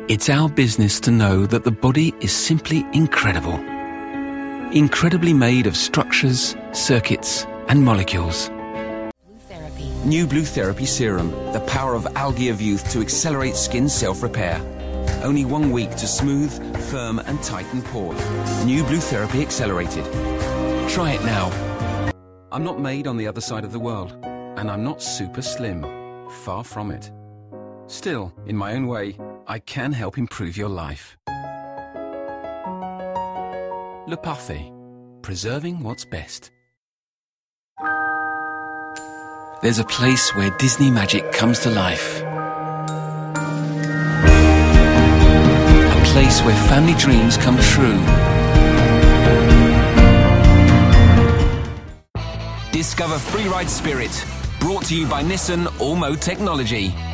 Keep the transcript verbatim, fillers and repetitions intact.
It's our business to know that the body is simply incredible. Incredibly made of structures, circuits, and molecules. New Blue Therapy Serum, the power of algae of youth to accelerate skin self-repair. Only one week to smooth, firm and tighten pores. New Blue Therapy Accelerated. Try it now. I'm not made on the other side of the world, and I'm not super slim. Far from it. Still, in my own way, I can help improve your life. Le Parfait. Preserving what's best. There's a place where Disney magic comes to life. A place where family dreams come true. Discover Freeride Spirit, brought to you by Nissan All-Mode Technology.